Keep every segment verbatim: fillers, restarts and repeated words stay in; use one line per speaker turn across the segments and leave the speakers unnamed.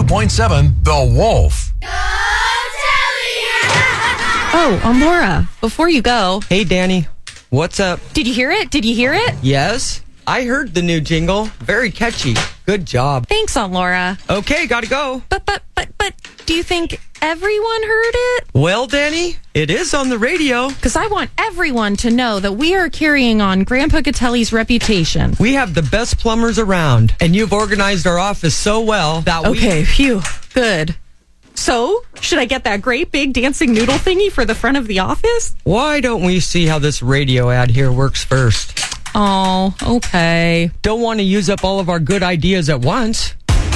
point seven The Wolf.
Oh, um, Laura, before you go.
Hey, Danny. What's up?
Did you hear it? Did you hear it?
Yes, I heard the new jingle. Very catchy. Good job.
Thanks, Aunt Laura.
Okay, gotta go.
But, but, but, but, do you think everyone heard it?
Well, Danny, it is on the radio.
Because I want everyone to know that we are carrying on Grandpa Gatelli's reputation.
We have the best plumbers around, and you've organized our office so well that we...
Okay, phew, good. So, should I get that great big dancing noodle thingy for the front of the office?
Why don't we see how this radio ad here works first?
Oh, okay.
Don't want to use up all of our good ideas at once.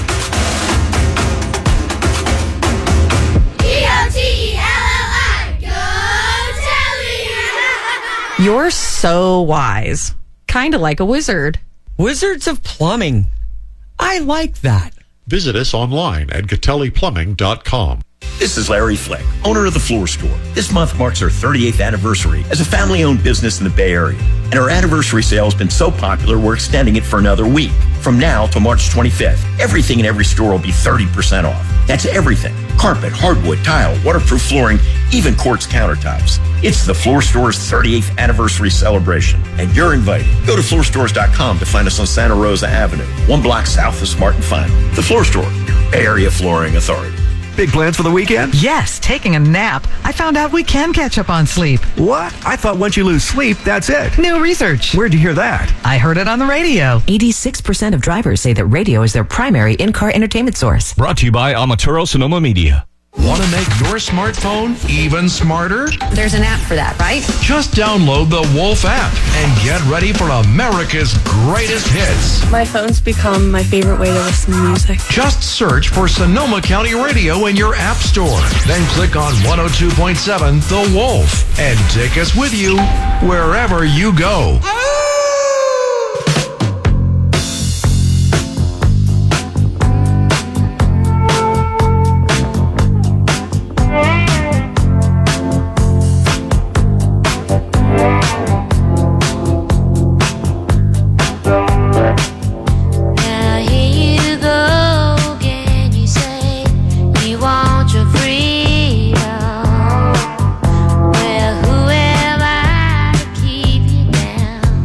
You're so wise. Kind of like a wizard.
Wizards of Plumbing. I like that.
Visit us online at Gatelli Plumbing dot com.
This is Larry Flick, owner of The Floor Store. This month marks our thirty-eighth anniversary as a family-owned business in the Bay Area. And our anniversary sale has been so popular, we're extending it for another week. From now to March twenty-fifth, everything in every store will be thirty percent off. That's everything. Carpet, hardwood, tile, waterproof flooring, even quartz countertops. It's The Floor Store's thirty-eighth anniversary celebration, and you're invited. Go to floor stores dot com to find us on Santa Rosa Avenue, one block south of Smart and Final. The Floor Store, your Bay Area flooring authority.
Big plans for the weekend?
Yes, taking a nap. I found out we can catch up on sleep.
What? I thought once you lose sleep, that's it.
New research.
Where'd you hear that?
I heard it on the radio.
eighty-six percent of drivers say that radio is their primary in-car entertainment source.
Brought to you by Amaturo Sonoma Media.
Want to make your smartphone even smarter?
There's an app for that, right?
Just download the Wolf app and get ready for America's greatest hits.
My phone's become my favorite way to listen to music.
Just search for Sonoma County Radio in your app store. Then click on one oh two point seven The Wolf and take us with you wherever you go.
Well, who am I to keep you down?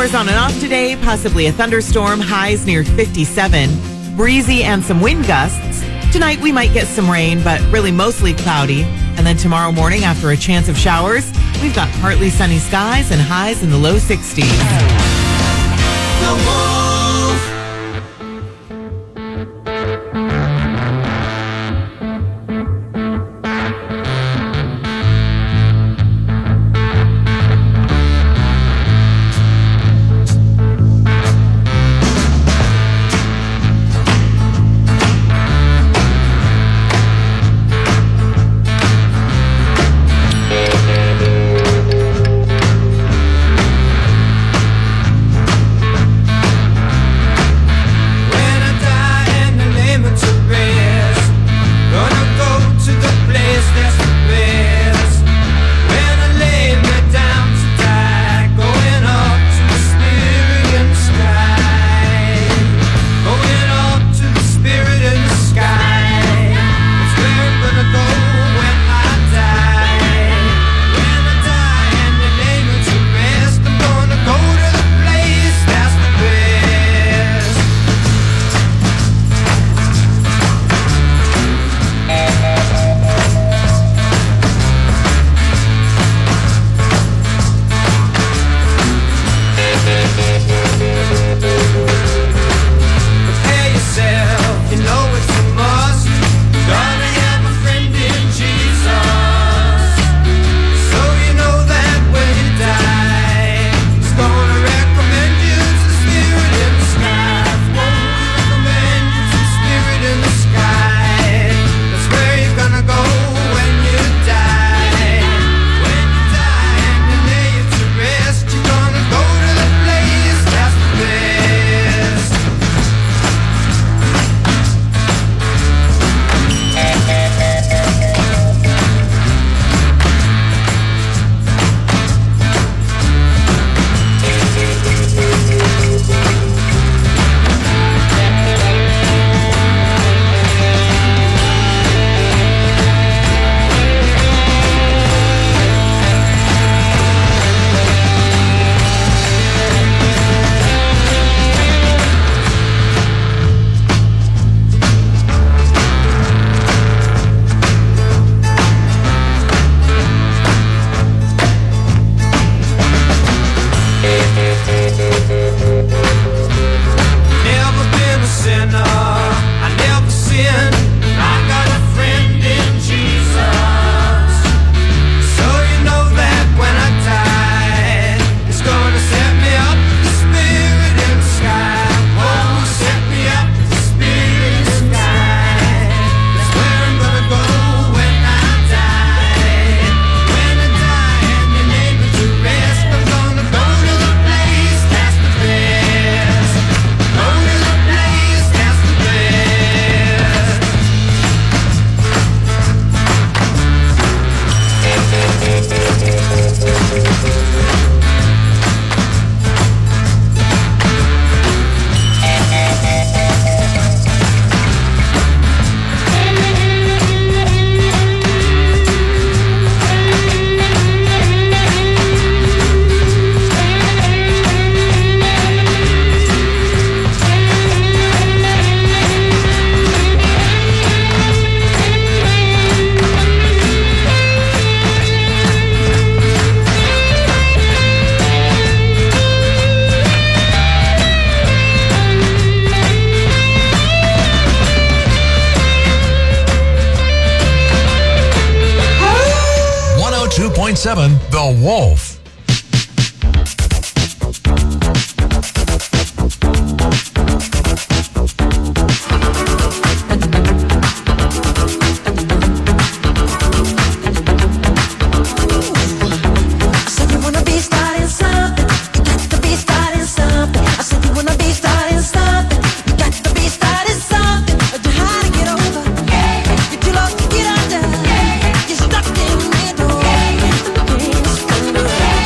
Showers on and off today, possibly a thunderstorm, highs near fifty-seven. Breezy and some wind gusts. Tonight we might get some rain, but really mostly cloudy. And then tomorrow morning, after a chance of showers, we've got partly sunny skies and highs in the low sixties. The Wolf.
two point seven The Wolf.
Yeah.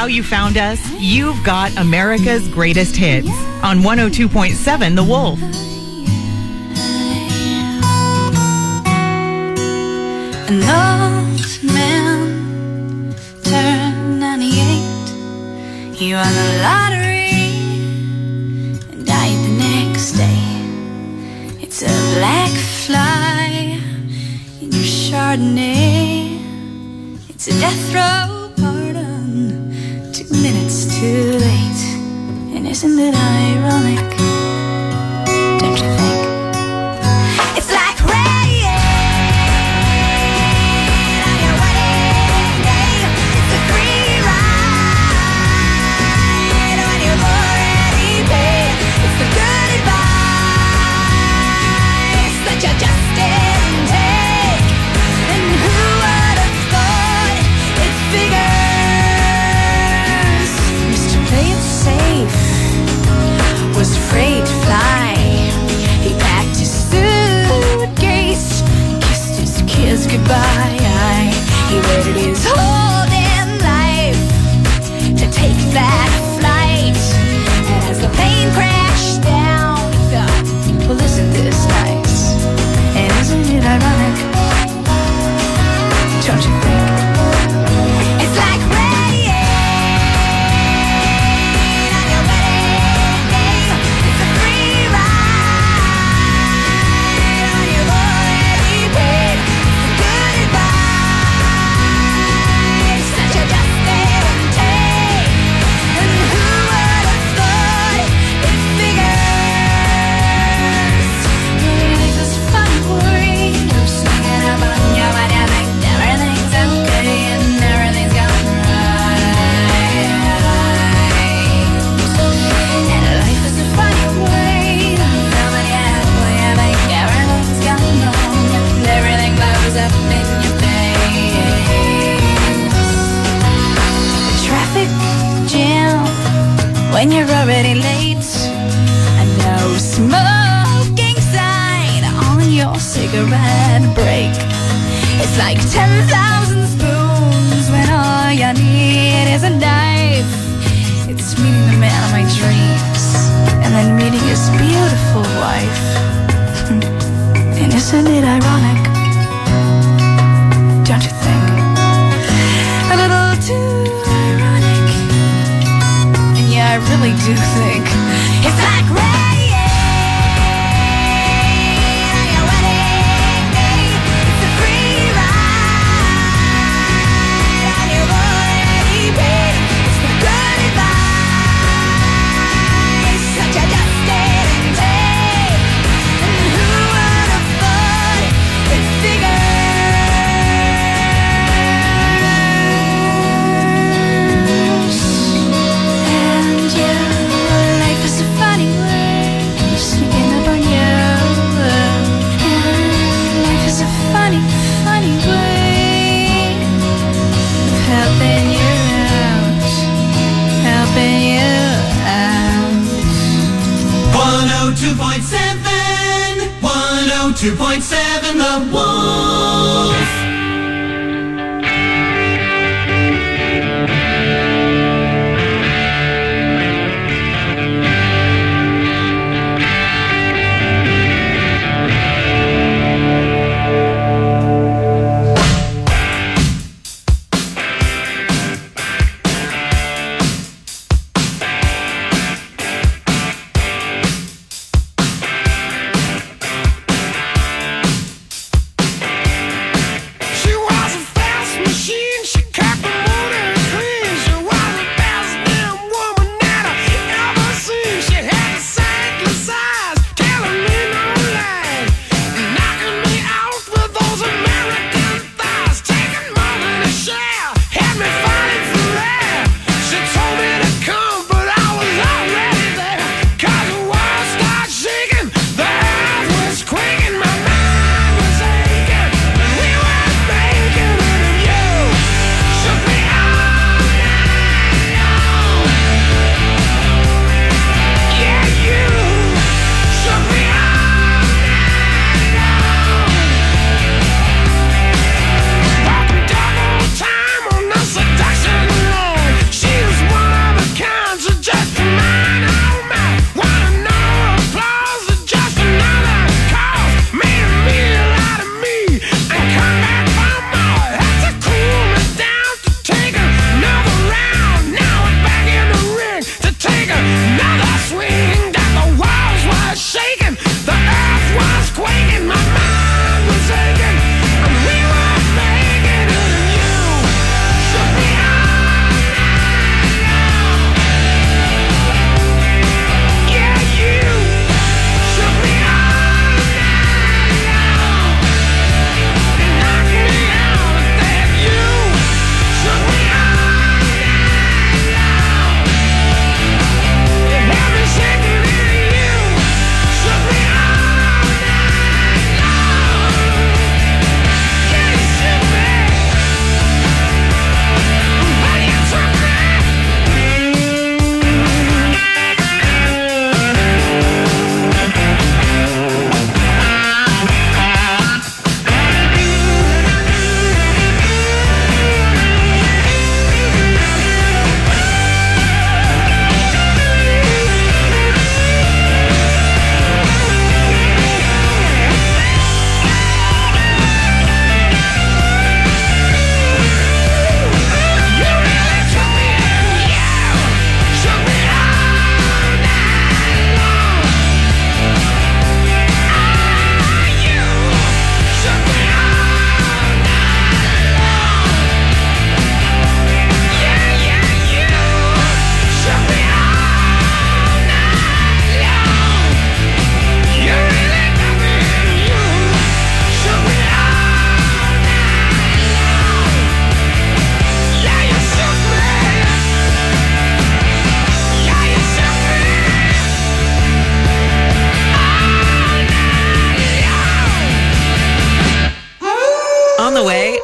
how you found us? You've got America's greatest hits on one oh two point seven The Wolf.
An old man turned ninety-eight. He won the lottery and died the next day. It's a black fly in your Chardonnay. It's a death row pardon, two minutes too late. And isn't it ironic? Don't you think? It's like rain on your wedding day. It's a free ride when you've already paid. It's the good advice that you just didn't take. And who would have thought it figures? Mister Play It Safe was afraid to fly. He packed his suitcase, kissed his kids goodbye. He waited his whole damn life to take that flight. And as the plane crashed down, he thought, well, isn't this nice? And isn't it ironic? Don't you think? It's like rain on your wedding day. It's a free ride when you've already paid. It's the good advice that you just didn't take. And who would have thought it figures? Life is a funny word. You're singing about your body, I think everything's okay and everything's gone right. And life is a funny word. Nobody happily, I think everything's gone wrong and everything blows up in your face. The traffic jam when you're already late. A no smoking sign on your cigarette break. It's like ten thousand spoons when all you need is a knife. It's meeting the man of my dreams and then meeting his beautiful wife. And isn't it ironic? Don't you think? A little too ironic. And yeah, I really do think it's like rain on your wedding day. It's a free ride and you've already paid. It's the good advice that you just didn't take. And who would have thought it figures? And yeah, life is a funny word, sneaking up on you. And life is a funny, funny way of helping you out, helping you out.
one oh two point seven, one oh two point seven The Wolf.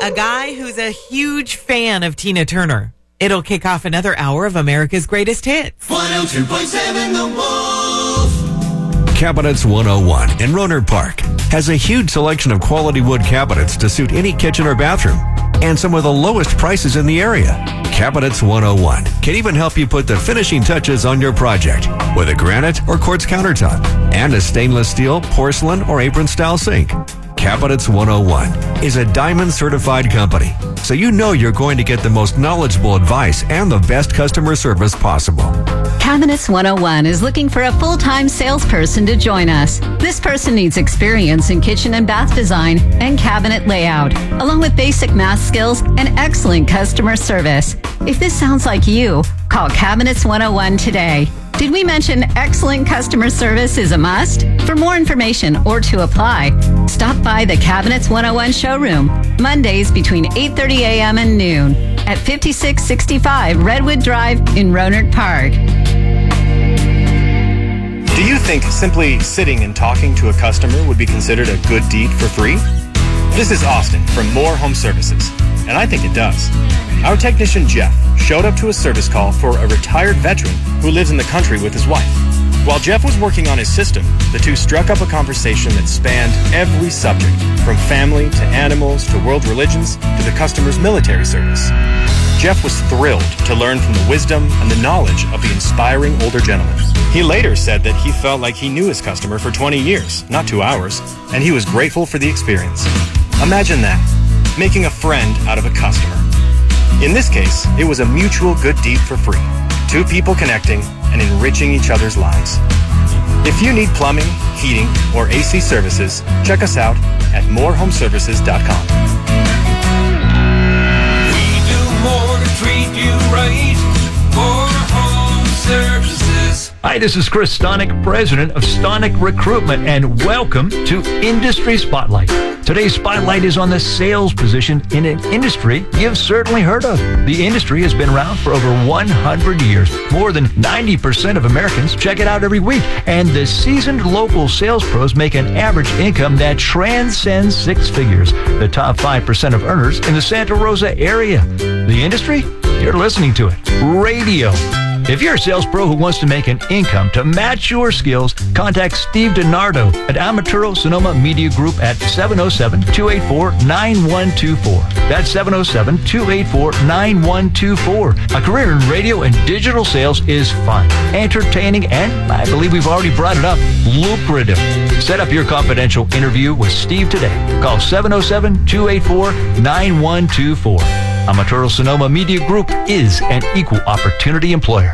a guy who's a huge fan of Tina Turner. It'll kick off another hour of America's greatest hits.
one oh two point seven The Wolf.
Cabinets one oh one in Rohnert Park has a huge selection of quality wood cabinets to suit any kitchen or bathroom, and some of the lowest prices in the area. Cabinets one oh one can even help you put the finishing touches on your project with a granite or quartz countertop and a stainless steel, porcelain, or apron style sink. Cabinets one oh one is a diamond certified company, so you know you're going to get the most knowledgeable advice and the best customer service possible.
Cabinets one oh one is looking for a full-time salesperson to join us. This person needs experience in kitchen and bath design and cabinet layout, along with basic math skills and excellent customer service. If this sounds like you, call Cabinets one oh one today. Did we mention excellent customer service is a must? For more information or to apply, stop by the Cabinets one oh one showroom, Mondays between eight thirty a.m. and noon at fifty-six sixty-five Redwood Drive in Rohnert Park.
Do you think simply sitting and talking to a customer would be considered a good deed for free? This is Austin from Moore Home Services, and I think it does. Our technician Jeff showed up to a service call for a retired veteran who lives in the country with his wife. While Jeff was working on his system, the two struck up a conversation that spanned every subject, from family to animals to world religions to the customer's military service. Jeff was thrilled to learn from the wisdom and the knowledge of the inspiring older gentleman. He later said that he felt like he knew his customer for twenty years, not two hours, and he was grateful for the experience. Imagine that, making a friend out of a customer. In this case, it was a mutual good deed for free. Two people connecting and enriching each other's lives. If you need plumbing, heating, or A C services, check us out at more home services dot com.
We do more to treat you right. More home services.
Hi, this is Chris Stonick, president of Stonick Recruitment, and welcome to Industry Spotlight. Today's spotlight is on the sales position in an industry you've certainly heard of. The industry has been around for over one hundred years. More than ninety percent of Americans check it out every week, and the seasoned local sales pros make an average income that transcends six figures. The top five percent of earners in the Santa Rosa area. The industry? You're listening to it. Radio. If you're a sales pro who wants to make an income to match your skills, contact Steve DiNardo at Amaturo Sonoma Media Group at seven oh seven, two eight four, nine one two four. That's seven oh seven, two eight four, nine one two four. A career in radio and digital sales is fun, entertaining, and I believe we've already brought it up, lucrative. Set up your confidential interview with Steve today. Call seven oh seven, two eight four, nine one two four. Amaturo Sonoma Media Group is an equal opportunity employer.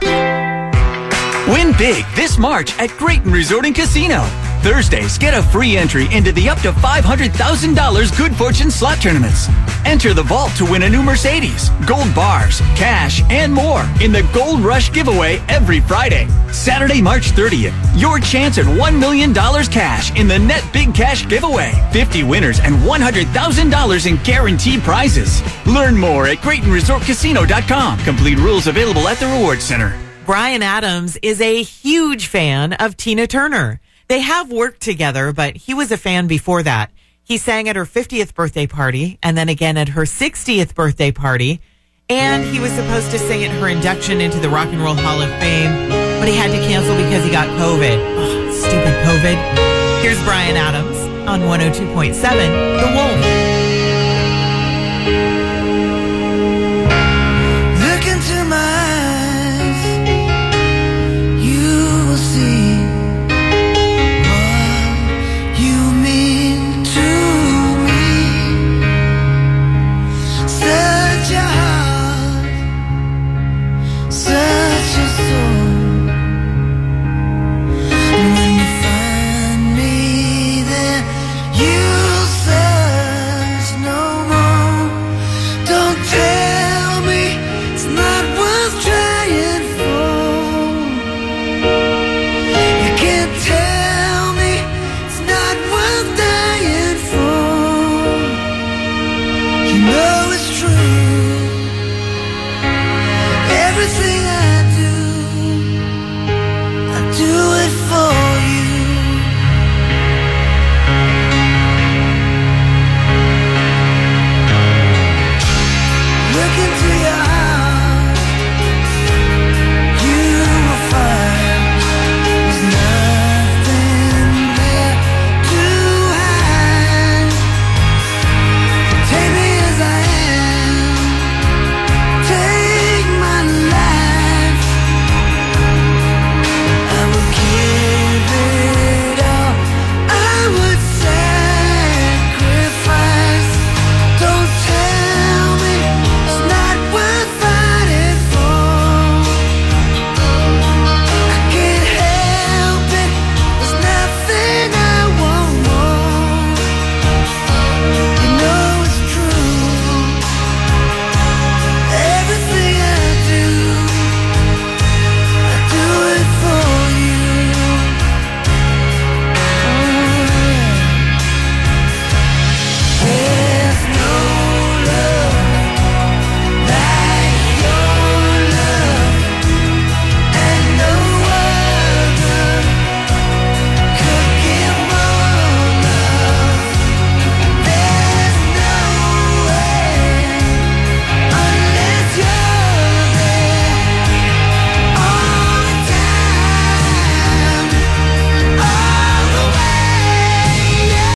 Win big this March at Grayton Resort and Casino. Thursdays, get a free entry into the up to five hundred thousand dollars Good Fortune slot tournaments. Enter the vault to win a new Mercedes, gold bars, cash, and more in the Gold Rush giveaway every Friday. Saturday, March thirtieth, your chance at one million dollars cash in the Net Big Cash giveaway. fifty winners and one hundred thousand dollars in guaranteed prizes. Learn more at Grayton Resort Casino dot com. Complete rules available at the Reward Center.
Bryan Adams is a huge fan of Tina Turner. They have worked together, but he was a fan before that. He sang at her fiftieth birthday party and then again at her sixtieth birthday party. And he was supposed to sing at her induction into the Rock and Roll Hall of Fame, but he had to cancel because he got COVID. Oh, stupid COVID. Here's Bryan Adams on one oh two point seven The Wolf.